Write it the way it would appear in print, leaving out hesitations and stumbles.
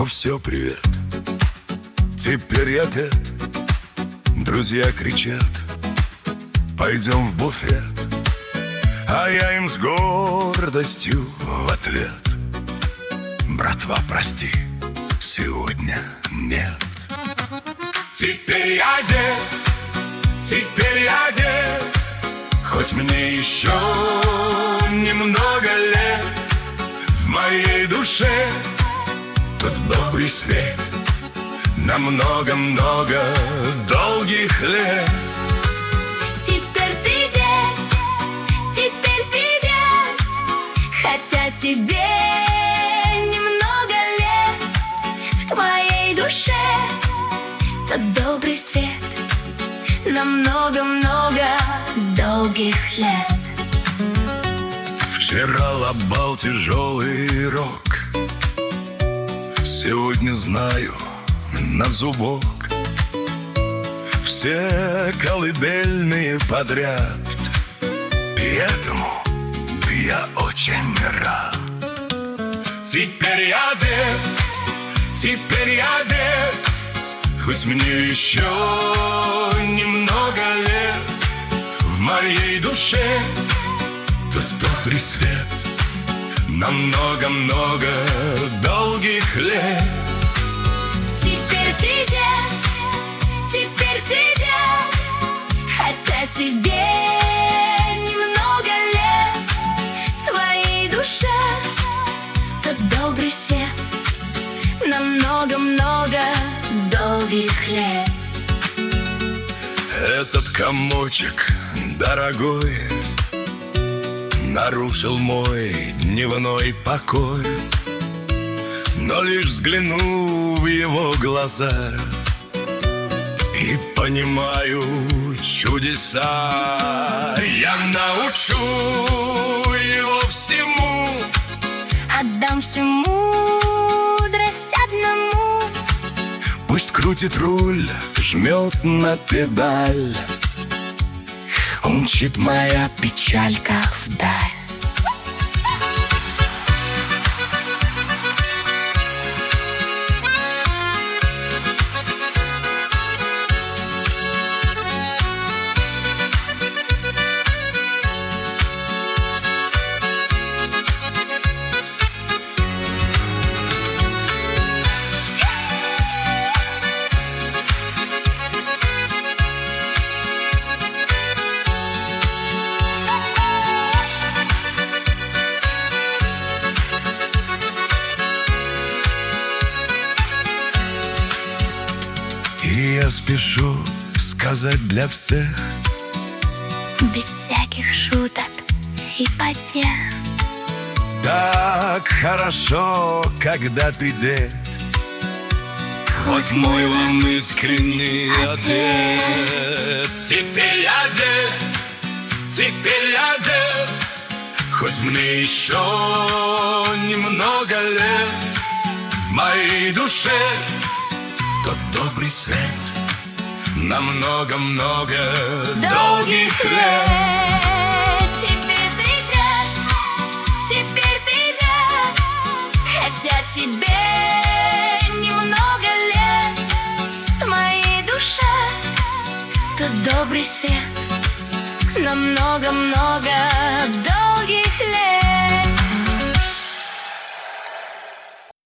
Ну все, привет. Теперь я дед. Друзья кричат: пойдем в буфет. А я им с гордостью в ответ: братва, прости, сегодня нет. Теперь я дед, теперь я дед. Хоть мне еще немного лет, в моей душе тот добрый свет на много-много долгих лет. Теперь ты дед, хотя тебе немного лет, в твоей душе тот добрый свет на много-много долгих лет. Вчера лобал тяжелый рок, сегодня знаю на зубок. Все колыбельные подряд, и этому я очень рад. Теперь я дед, теперь я дед. Хоть мне еще немного лет, в моей душе тот добрый свет на много-много долгих лет. Теперь ты дед, хотя тебе немного лет, в твоей душе тот добрый свет на много-много долгих лет. Этот комочек дорогой нарушил мой дневной покой, но лишь взгляну в его глаза и понимаю чудеса. Я научу его всему, отдам всю мудрость одному. Пусть крутит руль, жмет на педаль, умчит моя печалька вдаль. и я спешу сказать для всех, без всяких шуток и потех: так хорошо, когда ты дед. Вот мой вам искренний ответ. Теперь я дед, теперь я дед. Хоть мне еще немного лет, в моей душе тот добрый свет на много-много долгих лет. Теперь ты дед, хотя тебе немного лет, в моей душе тот добрый свет на много-много